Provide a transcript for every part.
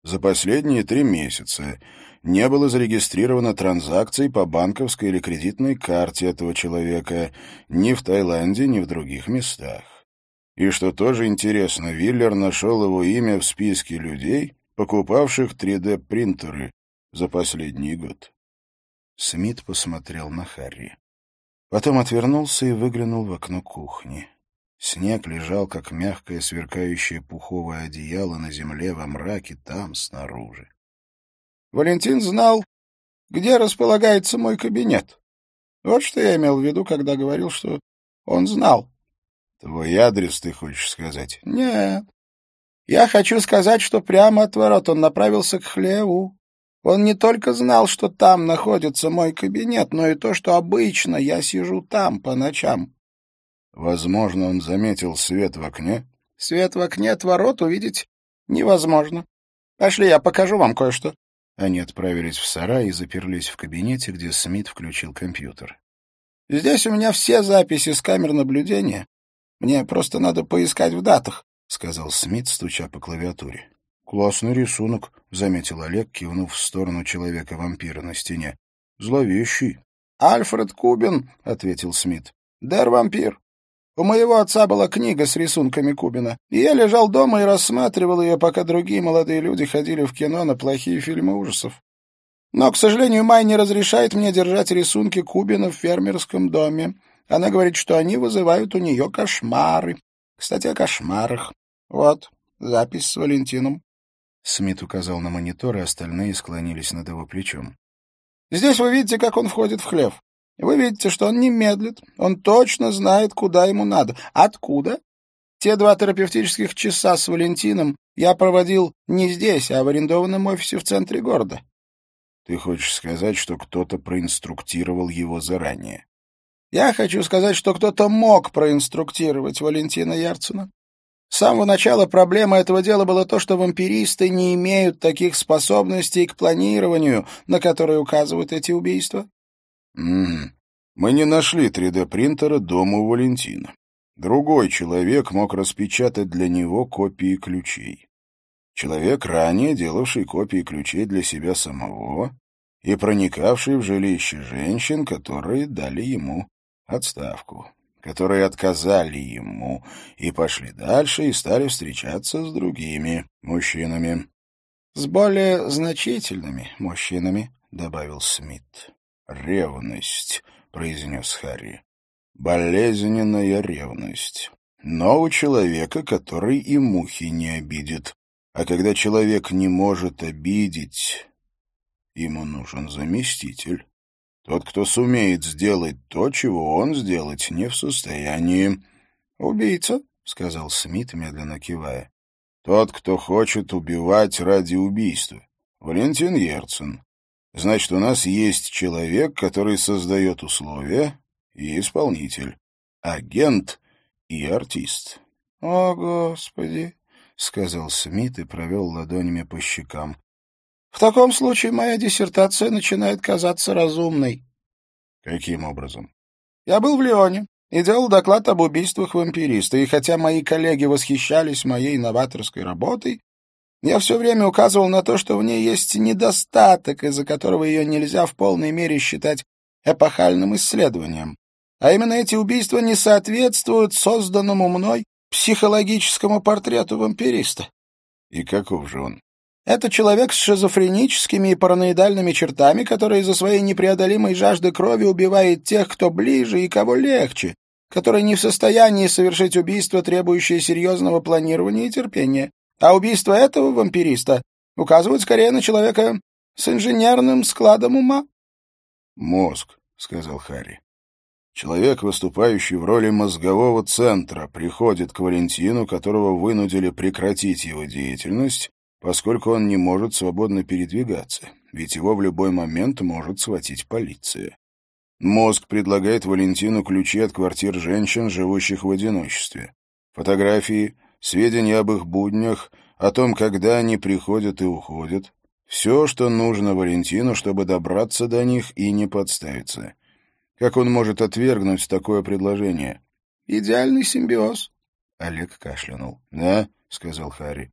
За последние 3 месяца не было зарегистрировано транзакций по банковской или кредитной карте этого человека ни в Таиланде, ни в других местах. И что тоже интересно, Виллер нашел его имя в списке людей, покупавших 3D-принтеры за последний год. Смит посмотрел на Харри. Потом отвернулся и выглянул в окно кухни. Снег лежал, как мягкое сверкающее пуховое одеяло на земле во мраке там, снаружи. Валентин знал, где располагается мой кабинет. Вот что я имел в виду, когда говорил, что он знал. Твой адрес, ты хочешь сказать? Нет. Я хочу сказать, что прямо от ворот он направился к хлеву. Он не только знал, что там находится мой кабинет, но и то, что обычно я сижу там по ночам. Возможно, он заметил свет в окне. Свет в окне от ворот увидеть невозможно. Пошли, я покажу вам кое-что. Они отправились в сарай и заперлись в кабинете, где Смит включил компьютер. Здесь у меня все записи с камер наблюдения. Мне просто надо поискать в датах, — сказал Смит, стуча по клавиатуре. — Классный рисунок, — заметил Олег, кивнув в сторону человека-вампира на стене. — Зловещий. — Альфред Кубин, — ответил Смит. — Дэр-вампир. У моего отца была книга с рисунками Кубина, и я лежал дома и рассматривал ее, пока другие молодые люди ходили в кино на плохие фильмы ужасов. Но, к сожалению, Май не разрешает мне держать рисунки Кубина в фермерском доме. Она говорит, что они вызывают у нее кошмары. Кстати, о кошмарах. Вот, запись с Валентином. Смит указал на монитор, и остальные склонились над его плечом. Здесь вы видите, как он входит в хлев. Вы видите, что он не медлит. Он точно знает, куда ему надо. Откуда? Те 2 терапевтических часа с Валентином я проводил не здесь, а в арендованном офисе в центре города. Ты хочешь сказать, что кто-то проинструктировал его заранее? Я хочу сказать, что кто-то мог проинструктировать Валентина Ярцена. С самого начала проблема этого дела была то, что вампиристы не имеют таких способностей к планированию, на которые указывают эти убийства. Мы не нашли 3D-принтера дома у Валентина. Другой человек мог распечатать для него копии ключей. Человек, ранее делавший копии ключей для себя самого и проникавший в жилище женщин, которые дали ему отставку, которые отказали ему и пошли дальше и стали встречаться с другими мужчинами. — С более значительными мужчинами, — добавил Смит. — Ревность, — произнес Харри. — Болезненная ревность. Но у человека, который и мухи не обидит. А когда человек не может обидеть, ему нужен заместитель. Тот, кто сумеет сделать то, чего он сделать не в состоянии. — Убийца, — сказал Смит, медленно кивая. — Тот, кто хочет убивать ради убийства. Валентин Ярцен. Значит, у нас есть человек, который создает условия, и исполнитель. Агент и артист. — О, Господи! — сказал Смит и провел ладонями по щекам. — В таком случае моя диссертация начинает казаться разумной. — Каким образом? — Я был в Лионе и делал доклад об убийствах вампириста, и хотя мои коллеги восхищались моей новаторской работой, я все время указывал на то, что в ней есть недостаток, из-за которого ее нельзя в полной мере считать эпохальным исследованием. А именно эти убийства не соответствуют созданному мной психологическому портрету вампириста. И каков же он? Это человек с шизофреническими и параноидальными чертами, который из-за своей непреодолимой жажды крови убивает тех, кто ближе и кого легче, который не в состоянии совершить убийство, требующее серьезного планирования и терпения. А убийство этого вампириста указывает скорее на человека с инженерным складом ума. — Мозг, — сказал Харри. Человек, выступающий в роли мозгового центра, приходит к Валентину, которого вынудили прекратить его деятельность, поскольку он не может свободно передвигаться, ведь его в любой момент может схватить полиция. Мозг предлагает Валентину ключи от квартир женщин, живущих в одиночестве, фотографии, сведения об их буднях, о том, когда они приходят и уходят, все, что нужно Валентину, чтобы добраться до них и не подставиться. Как он может отвергнуть такое предложение? — Идеальный симбиоз. Олег кашлянул. — Да, — сказал Харри.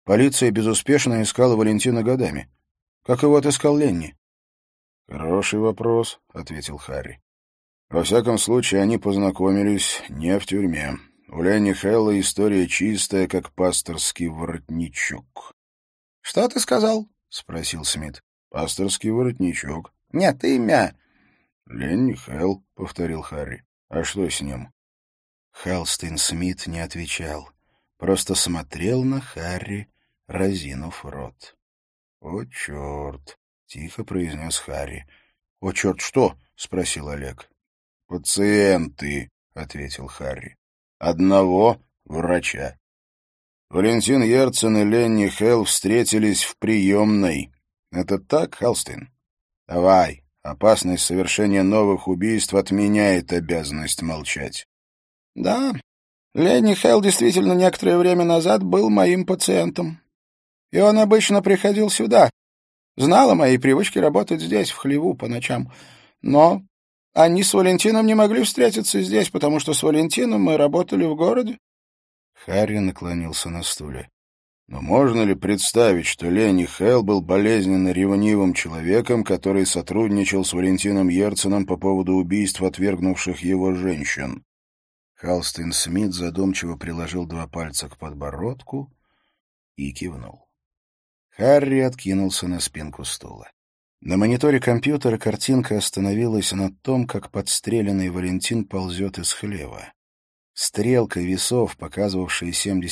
Полиция безуспешно искала Валентина годами. Как его отыскал Ленни? «Хороший вопрос», — ответил Харри. «Во всяком случае, они познакомились не в тюрьме. У Ленни Хэлла история чистая, как пасторский воротничок». «Что ты сказал?» — спросил Смит. «Пасторский воротничок». «Нет, имя». «Ленни Хэлл», — повторил Харри. «А что с ним?» Халстейн Смит не отвечал, просто смотрел на Харри, разинув рот. «О, черт!» — тихо произнес Харри. «О, черт, что?» — спросил Олег. «Пациенты», — ответил Харри. «Одного врача». Валентин Ерцен и Ленни Хэлл встретились в приемной. Это так, Халстейн? Давай. Опасность совершения новых убийств отменяет обязанность молчать. Да, Ленни Хэлл действительно некоторое время назад был моим пациентом. И он обычно приходил сюда. Знал о моей привычке работать здесь, в хлеву, по ночам. Но они с Валентином не могли встретиться здесь, потому что с Валентином мы работали в городе. Харри наклонился на стуле. Но можно ли представить, что Ленни Хэлл был болезненно ревнивым человеком, который сотрудничал с Валентином Ерценом по поводу убийств отвергнувших его женщин? Халстейн Смит задумчиво приложил 2 пальца к подбородку и кивнул. Харри откинулся на спинку стула. На мониторе компьютера картинка остановилась на том, как подстреленный Валентин ползет из хлева. Стрелка весов, показывавшая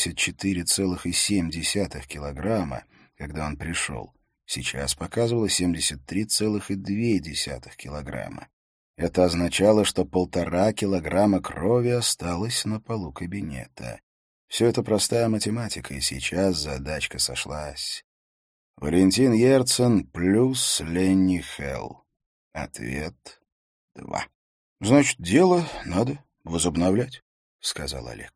74,7 килограмма, когда он пришел, сейчас показывала 73,2 килограмма. Это означало, что 1,5 килограмма крови осталось на полу кабинета. Все это простая математика, и сейчас задачка сошлась. Валентин Ерцен плюс Ленни Хэлл. Ответ 2. «Значит, дело надо возобновлять», — сказал Олег.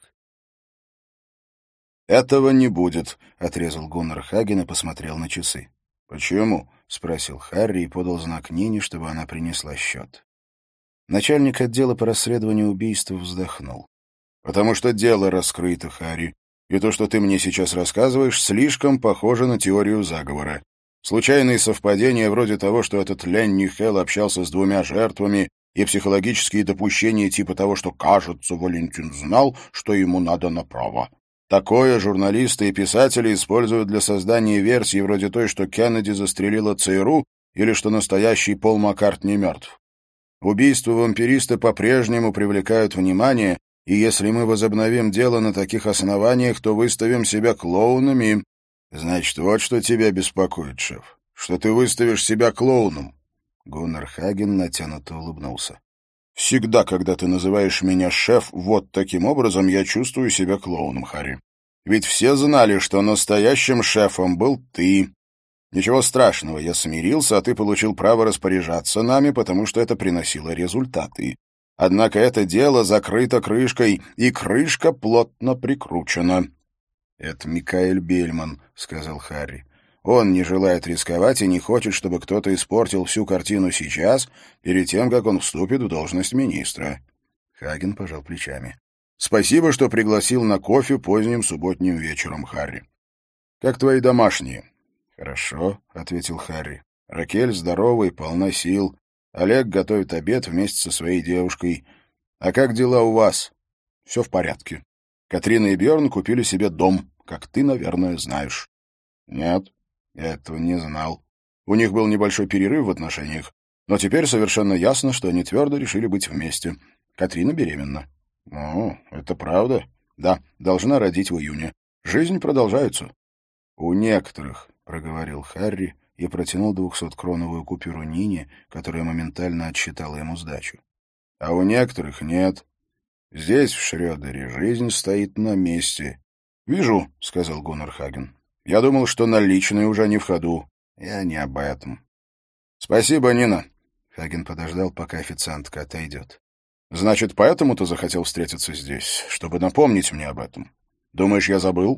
«Этого не будет», — отрезал Гуннар Хаген и посмотрел на часы. «Почему?» — спросил Харри и подал знак Нине, чтобы она принесла счет. Начальник отдела по расследованию убийства вздохнул. «Потому что дело раскрыто, Харри, и то, что ты мне сейчас рассказываешь, слишком похоже на теорию заговора. Случайные совпадения вроде того, что этот Ленни Хэлл общался с 2 жертвами, и психологические допущения типа того, что, кажется, Валентин знал, что ему надо направо. Такое журналисты и писатели используют для создания версий вроде той, что Кеннеди застрелила ЦРУ или что настоящий Пол Маккартни мертв. Убийства вампириста по-прежнему привлекают внимание, и если мы возобновим дело на таких основаниях, то выставим себя клоунами. Значит, вот что тебя беспокоит, шеф, что ты выставишь себя клоуном». Гуннар Хаген натянуто улыбнулся. «Всегда, когда ты называешь меня шеф вот таким образом, я чувствую себя клоуном, Харри. Ведь все знали, что настоящим шефом был ты. Ничего страшного, я смирился, а ты получил право распоряжаться нами, потому что это приносило результаты. Однако это дело закрыто крышкой, и крышка плотно прикручена». «Это Микаэль Бельман», — сказал Харри. «Он не желает рисковать и не хочет, чтобы кто-то испортил всю картину сейчас, перед тем, как он вступит в должность министра». Хаген пожал плечами. «Спасибо, что пригласил на кофе поздним субботним вечером, Харри. Как твои домашние?» «Хорошо», — ответил Харри. «Ракель здорова и полна сил. Олег готовит обед вместе со своей девушкой. А как дела у вас?» «Все в порядке. Катрина и Бьерн купили себе дом, как ты, наверное, знаешь». «Нет, я этого не знал. У них был небольшой перерыв в отношениях, но теперь совершенно ясно, что они твердо решили быть вместе. Катрина беременна». «О, это правда?» «Да, должна родить в июне. Жизнь продолжается». «У некоторых», — проговорил Харри и протянул 200-кроновую купюру Нине, которая моментально отсчитала ему сдачу. «А у некоторых нет. Здесь, в Шрёдере, жизнь стоит на месте». «Вижу», — сказал Гуннар Хаген. «Я думал, что наличные уже не в ходу. Я не об этом». «Спасибо, Нина». Хаген подождал, пока официантка отойдет. «Значит, поэтому ты захотел встретиться здесь, чтобы напомнить мне об этом? Думаешь, я забыл?»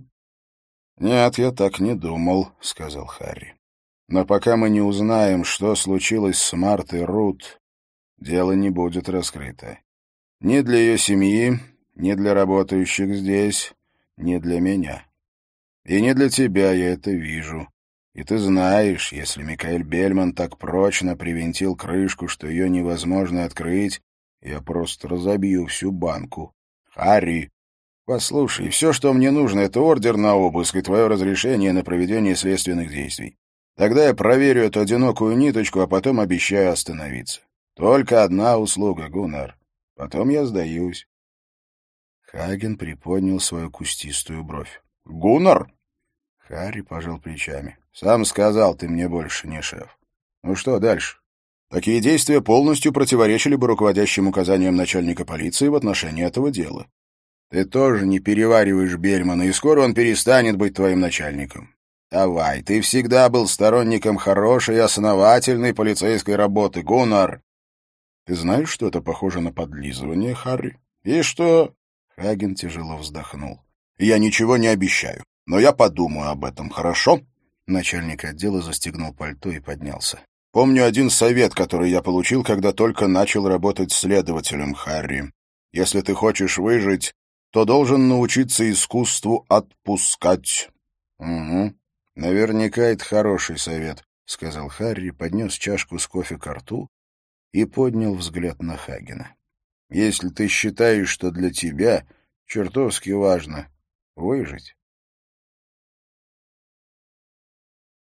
«Нет, я так не думал», — сказал Харри. «Но пока мы не узнаем, что случилось с Мартой Рут, дело не будет раскрыто. Ни для ее семьи, ни для работающих здесь, ни для меня. И не для тебя, я это вижу. И ты знаешь, если Микаэль Бельман так прочно привинтил крышку, что ее невозможно открыть, я просто разобью всю банку. Харри, послушай, все, что мне нужно, это ордер на обыск и твое разрешение на проведение следственных действий. Тогда я проверю эту одинокую ниточку, а потом обещаю остановиться. Только одна услуга, Гуннар. Потом я сдаюсь. Хаген приподнял свою кустистую бровь. «Гуннар?» Харри пожал плечами. «Сам сказал, ты мне больше не шеф. Ну что дальше?» Такие действия полностью противоречили бы руководящим указаниям начальника полиции в отношении этого дела. Ты тоже не перевариваешь Бельмана, и скоро он перестанет быть твоим начальником. Давай, ты всегда был сторонником хорошей и основательной полицейской работы, Гуннар. Ты знаешь, что это похоже на подлизывание, Харри? И что? Хаген тяжело вздохнул. Я ничего не обещаю, но я подумаю об этом, хорошо? Начальник отдела застегнул пальто и поднялся. Помню один совет, который я получил, когда только начал работать следователем, Харри. Если ты хочешь выжить, то должен научиться искусству отпускать. — Угу. Наверняка это хороший совет, — сказал Харри, поднес чашку с кофе ко рту и поднял взгляд на Хагена. — Если ты считаешь, что для тебя чертовски важно выжить,